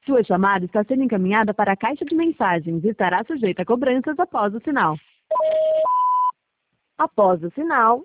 Sua chamada está sendo encaminhada para a caixa de mensagens e estará sujeita a cobranças após o sinal. Após o sinal,